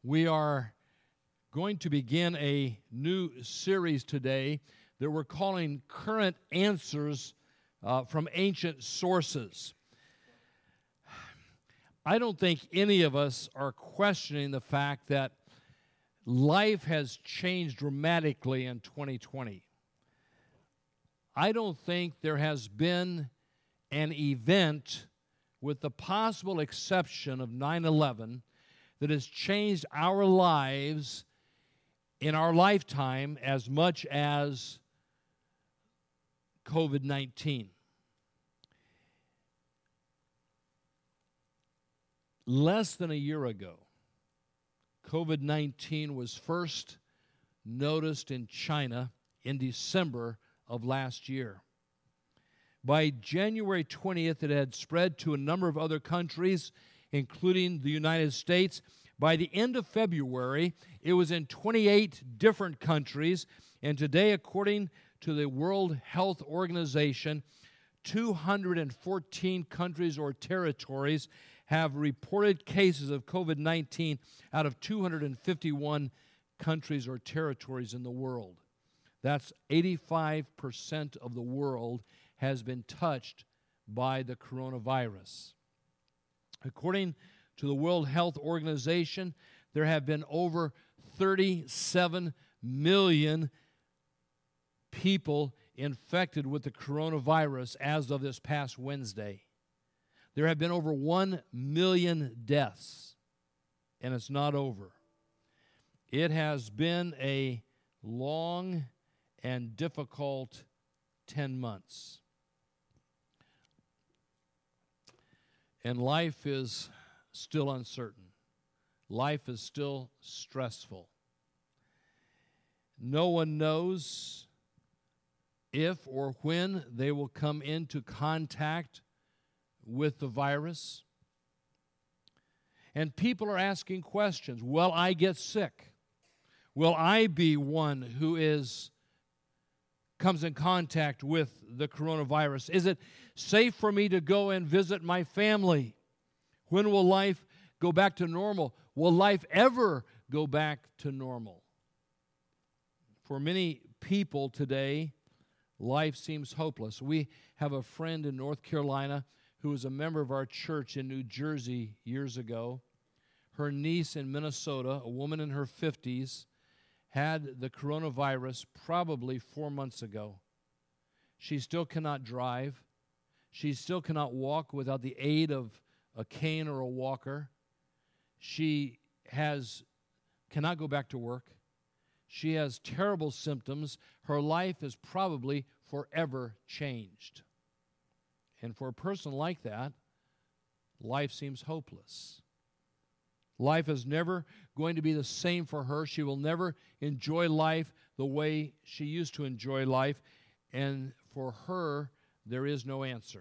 We are going to begin a new series today that we're calling Current Answers from Ancient Sources. I don't think any of us are questioning the fact that life has changed dramatically in 2020. I don't think there has been an event, with the possible exception of 9/11, that has changed our lives in our lifetime as much as COVID-19. Less than a year ago, COVID-19 was first noticed in China in December of last year. By January 20th, it had spread to a number of other countries, including the United States. By the end of February, it was in 28 different countries, and today, according to the World Health Organization, 214 countries or territories have reported cases of COVID-19 out of 251 countries or territories in the world. That's 85% of the world has been touched by the coronavirus. According to the World Health Organization, there have been over 37 million people infected with the coronavirus as of this past Wednesday. There have been over 1 million deaths, and it's not over. It has been a long and difficult 10 months. And life is still uncertain. Life is still stressful. No one knows if or when they will come into contact with the virus. And people are asking questions. Will I get sick? Will I be one who comes in contact with the coronavirus? Is it safe for me to go and visit my family? When will life go back to normal? Will life ever go back to normal? For many people today, life seems hopeless. We have a friend in North Carolina who was a member of our church in New Jersey years ago. Her niece in Minnesota, a woman in her 50s, had the coronavirus probably 4 months ago. She still cannot drive. She still cannot walk without the aid of a cane or a walker. She cannot go back to work. She has terrible symptoms. Her life is probably forever changed. And for a person like that, life seems hopeless. Life is never going to be the same for her. She will never enjoy life the way she used to enjoy life. And for her, there is no answer.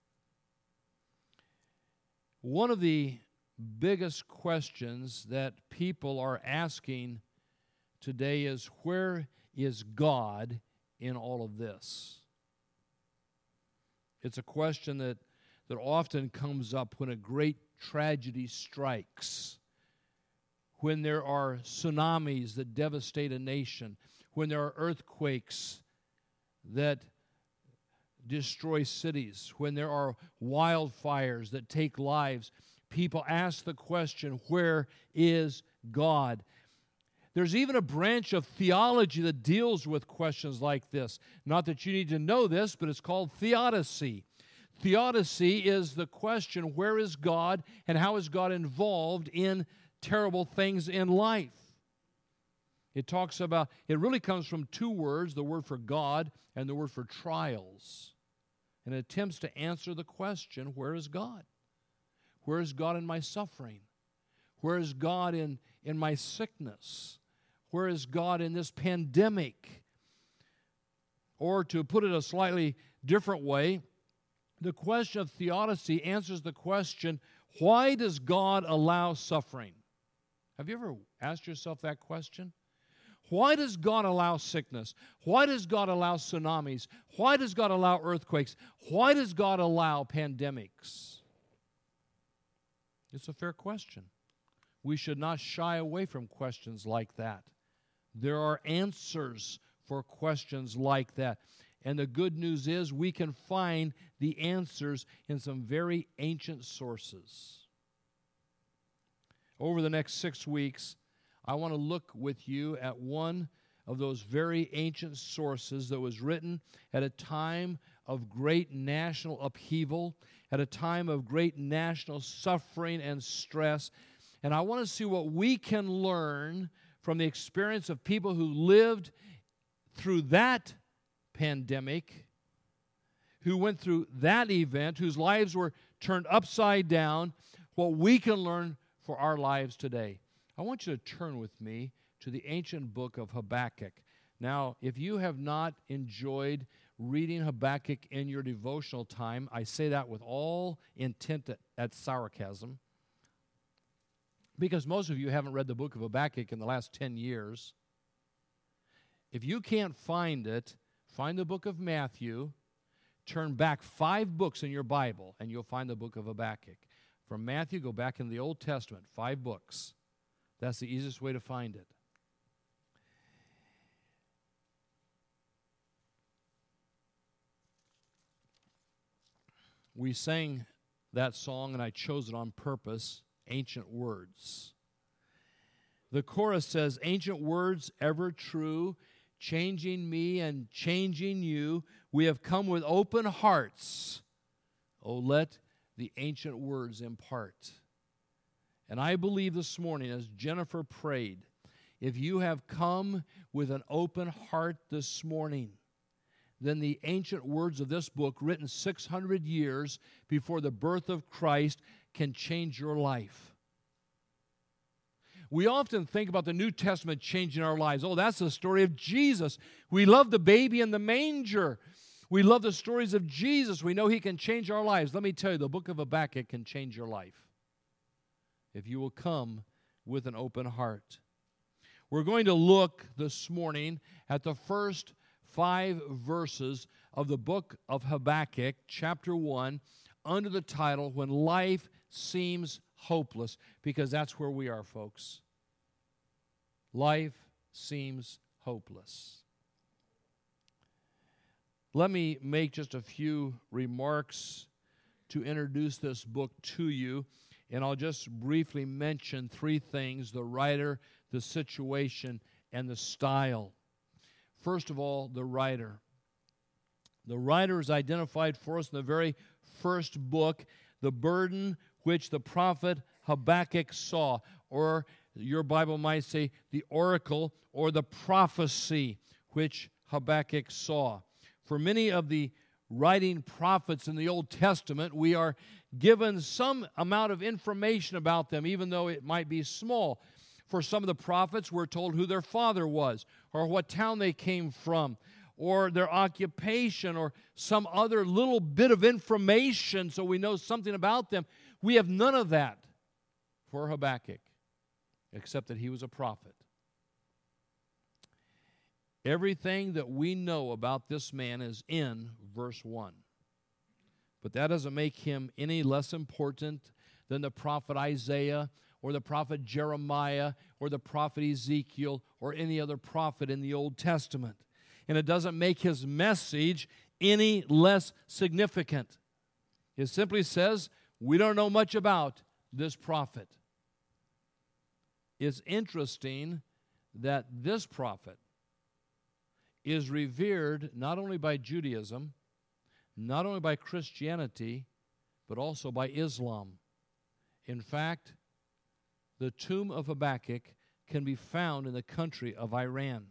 One of the biggest questions that people are asking today is, where is God in all of this? It's a question that often comes up when a great tragedy strikes, when there are tsunamis that devastate a nation, when there are earthquakes that destroy cities, when there are wildfires that take lives. People ask the question, where is God? There's even a branch of theology that deals with questions like this. Not that you need to know this, but it's called theodicy. Theodicy is the question, where is God, and how is God involved in terrible things in life? It really comes from two words, the word for God and the word for trials. And it attempts to answer the question, where is God? Where is God in my suffering? Where is God in my sickness? Where is God in this pandemic? Or to put it a slightly different way, the question of theodicy answers the question, why does God allow suffering? Have you ever asked yourself that question? Why does God allow sickness? Why does God allow tsunamis? Why does God allow earthquakes? Why does God allow pandemics? It's a fair question. we should not shy away from questions like that. There are answers for questions like that. And the good news is we can find the answers in some very ancient sources. Over the next 6 weeks, I want to look with you at one of those very ancient sources that was written at a time of great national upheaval, at a time of great national suffering and stress. And I want to see what we can learn from the experience of people who lived through that pandemic, who went through that event, whose lives were turned upside down, what we can learn for our lives today. I want you to turn with me to the ancient book of Habakkuk. Now, if you have not enjoyed reading Habakkuk in your devotional time, I say that with all intent at sarcasm, because most of you haven't read the book of Habakkuk in the last 10 years. If you can't find it, find the book of Matthew, turn back 5 books in your Bible, and you'll find the book of Habakkuk. From Matthew, go back in the Old Testament, 5 books. That's the easiest way to find it. We sang that song, and I chose it on purpose, Ancient Words. The chorus says, ancient words ever true, changing me and changing you. We have come with open hearts. Oh, let the ancient words impart. And I believe this morning, as Jennifer prayed, if you have come with an open heart this morning, then the ancient words of this book, written 600 years before the birth of Christ, can change your life. We often think about the New Testament changing our lives. Oh, that's the story of Jesus. We love the baby in the manger. We love the stories of Jesus. We know He can change our lives. Let me tell you, the book of Habakkuk can change your life if you will come with an open heart. We're going to look this morning at the first 5 verses of the book of Habakkuk, chapter 1, under the title, When Life Seems Hopeless, because that's where we are, folks. Life seems hopeless. Let me make just a few remarks to introduce this book to you, and I'll just briefly mention 3 things: the writer, the situation, and the style. First of all, the writer. The writer is identified for us in the very first book, the burden which the prophet Habakkuk saw, or your Bible might say the oracle or the prophecy which Habakkuk saw. For many of the writing prophets in the Old Testament, we are given some amount of information about them, even though it might be small. For some of the prophets, we're told who their father was, or what town they came from, or their occupation, or some other little bit of information so we know something about them. We have none of that for Habakkuk, except that he was a prophet. Everything that we know about this man is in verse 1. But that doesn't make him any less important than the prophet Isaiah, or the prophet Jeremiah, or the prophet Ezekiel, or any other prophet in the Old Testament. And it doesn't make his message any less significant. It simply says, we don't know much about this prophet. It's interesting that this prophet is revered not only by Judaism, not only by Christianity, but also by Islam. In fact, the tomb of Habakkuk can be found in the country of Iran.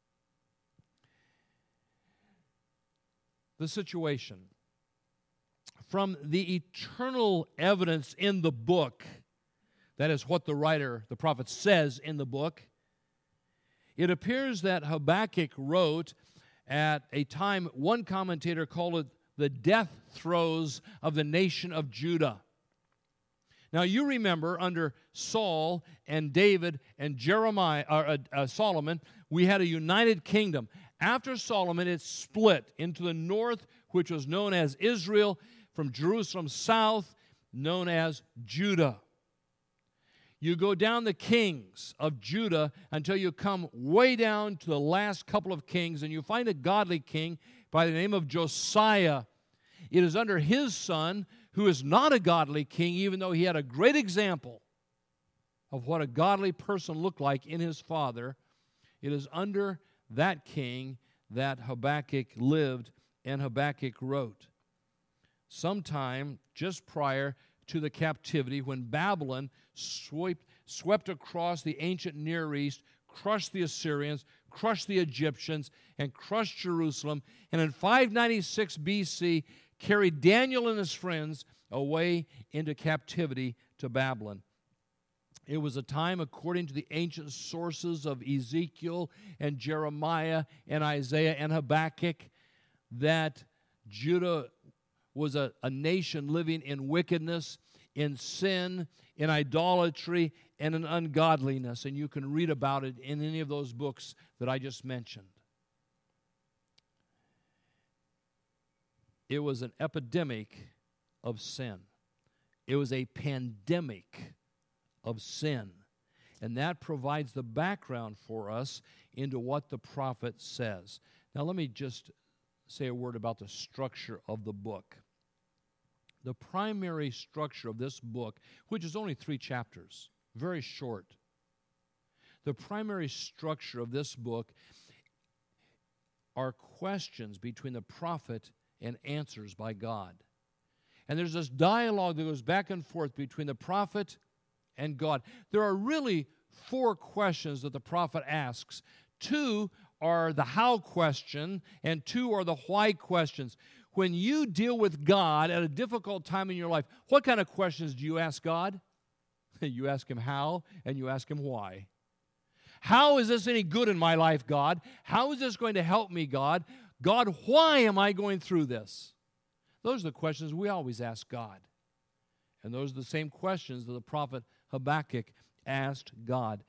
The situation. From the eternal evidence in the book, that is what the writer, the prophet, says in the book, it appears that Habakkuk wrote at a time, one commentator called it the death throes of the nation of Judah. Now, you remember under Saul and David and Solomon, we had a united kingdom. After Solomon, it split into the north, which was known as Israel, from Jerusalem south, known as Judah. You go down the kings of Judah until you come way down to the last couple of kings, and you find a godly king by the name of Josiah. It is under his son, who is not a godly king, even though he had a great example of what a godly person looked like in his father. It is under that king that Habakkuk lived and Habakkuk wrote. Sometime just prior to the captivity, when Babylon swept across the ancient Near East, crushed the Assyrians, crushed the Egyptians, and crushed Jerusalem, and in 596 BC carried Daniel and his friends away into captivity to Babylon. It was a time, according to the ancient sources of Ezekiel and Jeremiah and Isaiah and Habakkuk, that Judah was a nation living in wickedness, in sin, in idolatry, and in ungodliness. And you can read about it in any of those books that I just mentioned. It was an epidemic of sin. It was a pandemic of sin. And that provides the background for us into what the prophet says. Now let me just say a word about the structure of the book. The primary structure of this book, which is only 3 chapters, very short. The primary structure of this book are questions between the prophet and answers by God. And there's this dialogue that goes back and forth between the prophet and God. There are really 4 questions that the prophet asks. 2 are the how question, and 2 are the why questions. When you deal with God at a difficult time in your life, what kind of questions do you ask God? You ask Him how, and you ask Him why. How is this any good in my life, God? How is this going to help me, God? God, why am I going through this? Those are the questions we always ask God. And those are the same questions that the prophet Habakkuk asked God.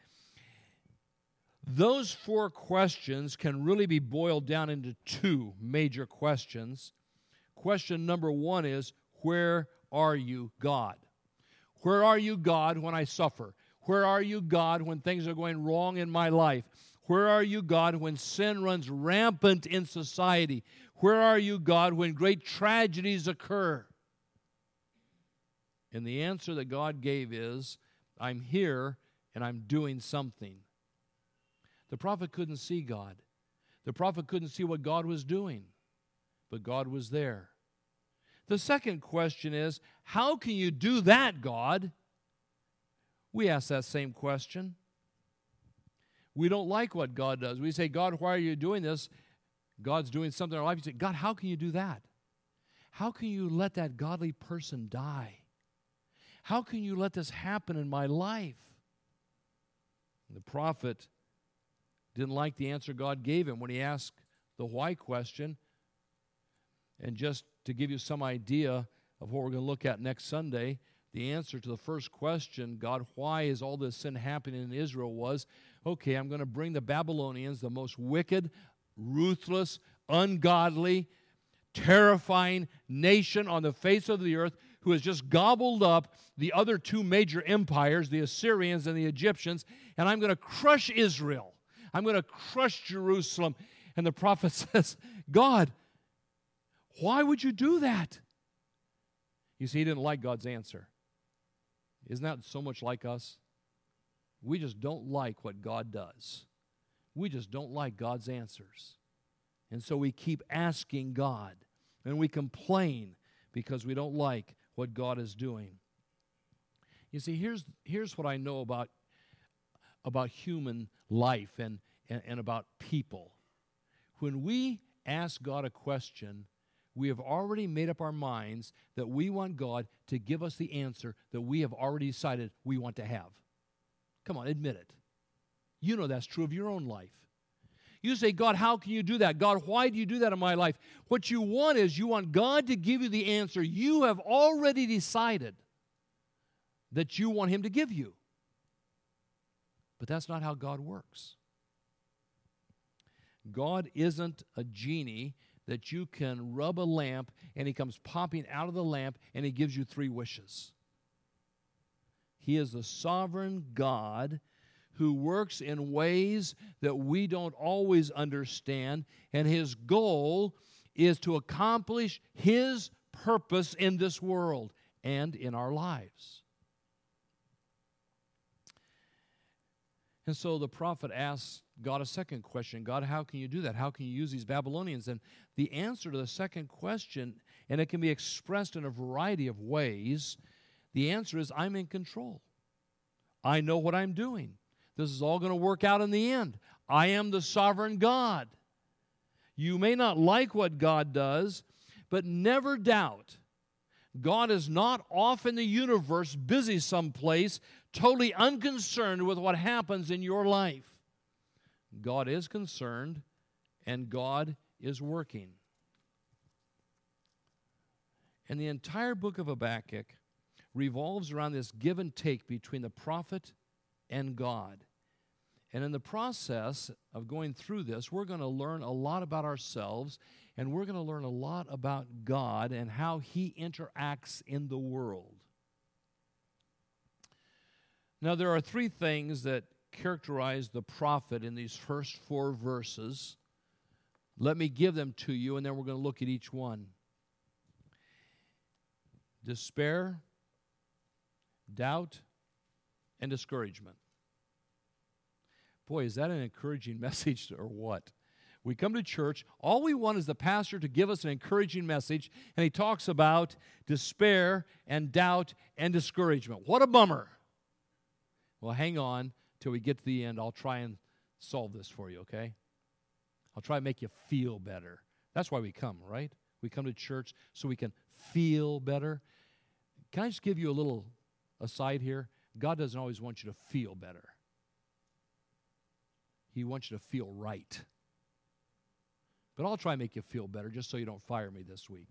Those 4 questions can really be boiled down into 2 major questions. Question number 1 is, where are you, God? Where are you, God, when I suffer? Where are you, God, when things are going wrong in my life? Where are you, God, when sin runs rampant in society? Where are you, God, when great tragedies occur? And the answer that God gave is, I'm here and I'm doing something. The prophet couldn't see God. The prophet couldn't see what God was doing, but God was there. The second question is, how can you do that, God? We ask that same question. We don't like what God does. We say, God, why are you doing this? God's doing something in our life. You say, God, how can you do that? How can you let that godly person die? How can you let this happen in my life? The prophet didn't like the answer God gave him when he asked the why question. And just to give you some idea of what we're going to look at next Sunday, the answer to the first question, God, why is all this sin happening in Israel, was, okay, I'm going to bring the Babylonians, the most wicked, ruthless, ungodly, terrifying nation on the face of the earth, who has just gobbled up the other 2 major empires, the Assyrians and the Egyptians, and I'm going to crush Israel. I'm going to crush Jerusalem. And the prophet says, God, why would you do that? You see, he didn't like God's answer. Isn't that so much like us? We just don't like what God does. We just don't like God's answers. And so we keep asking God, and we complain because we don't like what God is doing. You see, here's what I know about human life and about people. When we ask God a question, we have already made up our minds that we want God to give us the answer that we have already decided we want to have. Come on, admit it. You know that's true of your own life. You say, God, how can you do that? God, why do you do that in my life? What you want is you want God to give you the answer you have already decided that you want Him to give you. But that's not how God works. God isn't a genie that you can rub a lamp and He comes popping out of the lamp and He gives you 3 wishes. He is the sovereign God who works in ways that we don't always understand, and His goal is to accomplish His purpose in this world and in our lives. And so the prophet asks God a second question. God, how can you do that? How can you use these Babylonians? And the answer to the second question, and it can be expressed in a variety of ways, the answer is, I'm in control. I know what I'm doing. This is all going to work out in the end. I am the sovereign God. You may not like what God does, but never doubt God is not off in the universe, busy someplace, totally unconcerned with what happens in your life. God is concerned, and God is working. And the entire book of Habakkuk revolves around this give and take between the prophet and God. And in the process of going through this, we're going to learn a lot about ourselves, and we're going to learn a lot about God and how He interacts in the world. Now, there are three things that characterize the prophet in these first 4 verses. Let me give them to you, and then we're going to look at each one. Despair, doubt, and discouragement. Boy, is that an encouraging message or what? We come to church, all we want is the pastor to give us an encouraging message, and he talks about despair and doubt and discouragement. What a bummer. Well, hang on till we get to the end. I'll try and solve this for you, okay? I'll try and make you feel better. That's why we come, right? We come to church so we can feel better. Can I just give you a little aside here? God doesn't always want you to feel better. He wants you to feel right. But I'll try and make you feel better just so you don't fire me this week.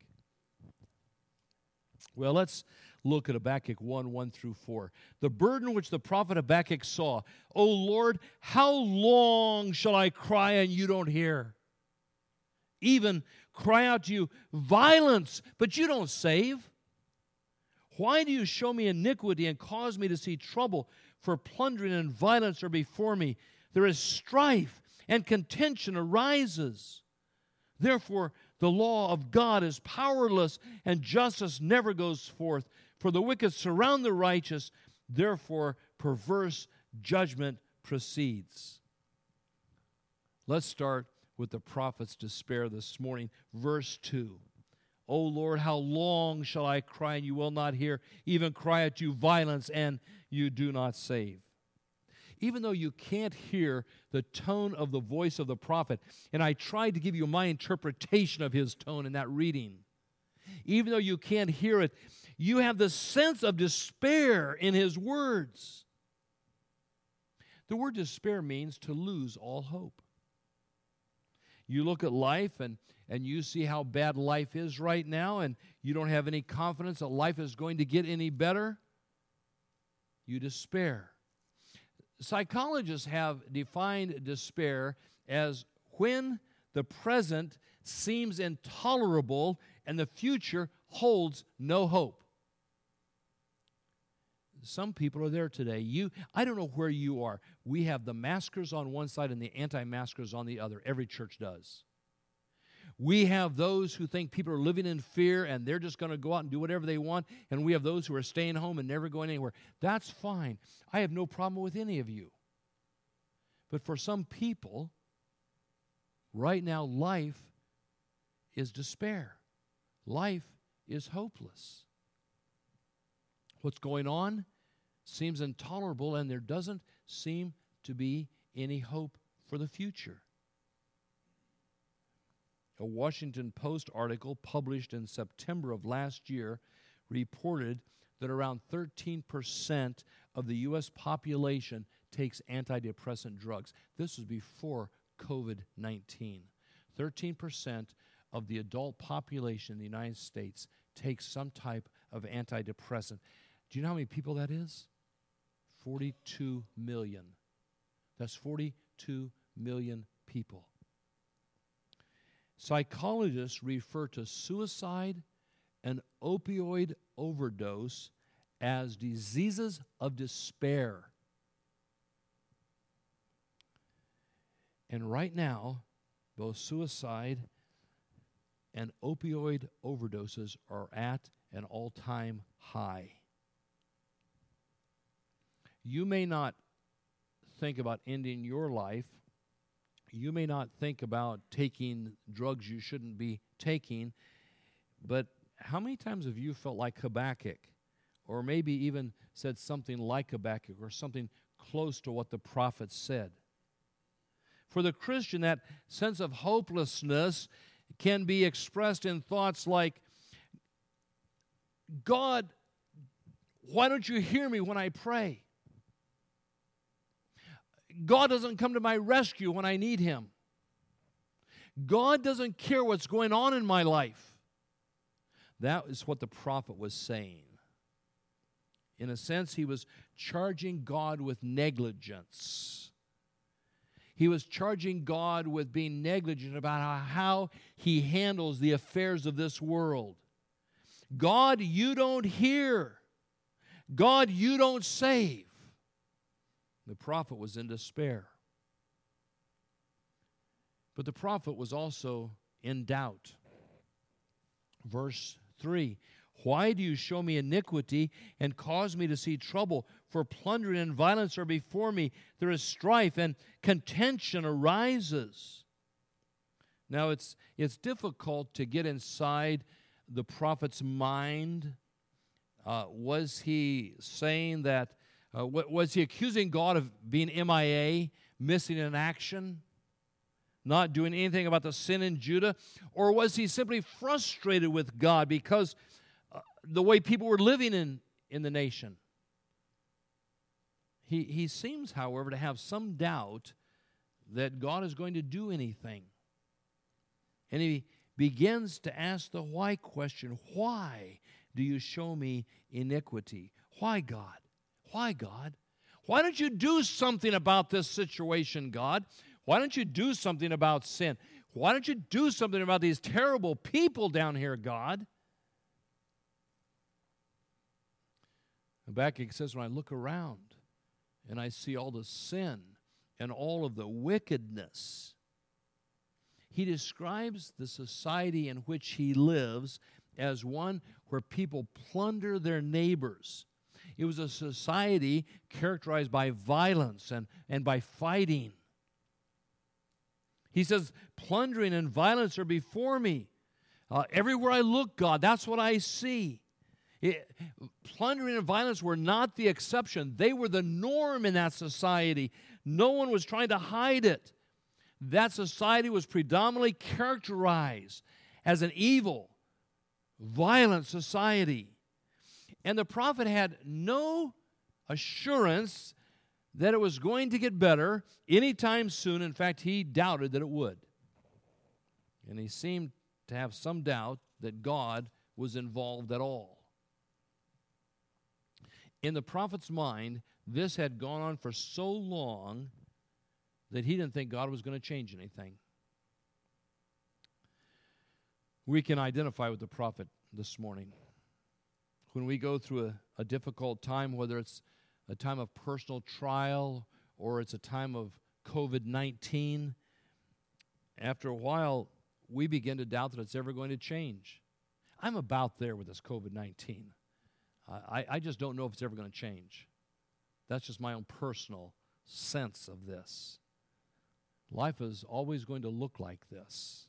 Well, let's look at Habakkuk 1 through 4. The burden which the prophet Habakkuk saw. O Lord, how long shall I cry and you don't hear? Even cry out to you, violence, but you don't save. Why do you show me iniquity and cause me to see trouble? For plundering and violence are before me. There is strife and contention arises. Therefore, the law of God is powerless, and justice never goes forth. For the wicked surround the righteous, therefore perverse judgment proceeds. Let's start with the prophet's despair this morning. Verse 2. O Lord, how long shall I cry and you will not hear? Even cry at you violence and you do not save. Even though you can't hear the tone of the voice of the prophet, and I tried to give you my interpretation of his tone in that reading, even though you can't hear it, you have the sense of despair in his words. The word despair means to lose all hope. You look at life and you see how bad life is right now, and you don't have any confidence that life is going to get any better. You despair. Psychologists have defined despair as when the present seems intolerable and the future holds no hope. Some people are there today. I don't know where you are. We have the maskers on one side and the anti-maskers on the other. Every church does. We have those who think people are living in fear and they're just going to go out and do whatever they want, and we have those who are staying home and never going anywhere. That's fine. I have no problem with any of you. But for some people, right now, life is despair. Life is hopeless. What's going on seems intolerable, and there doesn't seem to be any hope for the future. A Washington Post article published in September of last year reported that around 13% of the U.S. population takes antidepressant drugs. This was before COVID-19. 13% of the adult population in the United States takes some type of antidepressant. Do you know how many people that is? 42 million. That's 42 million people. Psychologists refer to suicide and opioid overdose as diseases of despair. And right now, both suicide and opioid overdoses are at an all-time high. You may not think about ending your life. You may not think about taking drugs you shouldn't be taking, but how many times have you felt like Habakkuk, or maybe even said something like Habakkuk, or something close to what the prophet said? For the Christian, that sense of hopelessness can be expressed in thoughts like, God, why don't you hear me when I pray? God doesn't come to my rescue when I need Him. God doesn't care what's going on in my life. That is what the prophet was saying. In a sense, he was charging God with negligence. He was charging God with being negligent about how He handles the affairs of this world. God, you don't hear. God, you don't save. The prophet was in despair. But the prophet was also in doubt. Verse 3, why do you show me iniquity and cause me to see trouble? For plundering and violence are before me. There is strife and contention arises. Now, it's difficult to get inside the prophet's mind. Was he saying that, was he accusing God of being MIA, missing in action, not doing anything about the sin in Judah? Or was he simply frustrated with God because the way people were living in the nation? He seems, however, to have some doubt that God is going to do anything. And he begins to ask the why question. Why do you show me iniquity? Why, God? Why, God? Why don't you do something about this situation, God? Why don't you do something about sin? Why don't you do something about these terrible people down here, God? Habakkuk says, when I look around and I see all the sin and all of the wickedness, he describes the society in which he lives as one where people plunder their neighbors. It was a society characterized by violence and by fighting. He says, plundering and violence are before me. Everywhere I look, God, that's what I see. Plundering and violence were not the exception. They were the norm in that society. No one was trying to hide it. That society was predominantly characterized as an evil, violent society. And the prophet had no assurance that it was going to get better anytime soon. In fact, he doubted that it would. And he seemed to have some doubt that God was involved at all. In the prophet's mind, this had gone on for so long that he didn't think God was going to change anything. We can identify with the prophet this morning. When we go through a difficult time, whether it's a time of personal trial or it's a time of COVID-19, after a while, we begin to doubt that it's ever going to change. I'm about there with this COVID-19. I just don't know if it's ever going to change. That's just my own personal sense of this. Life is always going to look like this.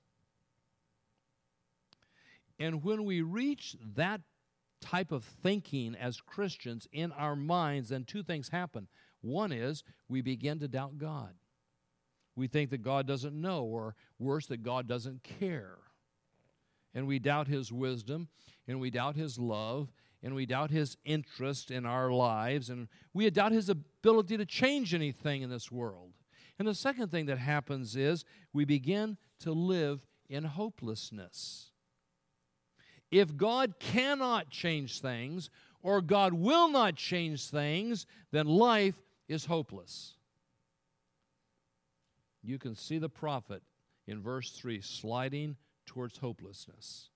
And when we reach that type of thinking as Christians in our minds, then two things happen. One is we begin to doubt God. We think that God doesn't know, or worse, that God doesn't care. And we doubt His wisdom, and we doubt His love, and we doubt His interest in our lives, and we doubt His ability to change anything in this world. And the second thing that happens is we begin to live in hopelessness. If God cannot change things, or God will not change things, then life is hopeless. You can see the prophet in verse 3 sliding towards hopelessness.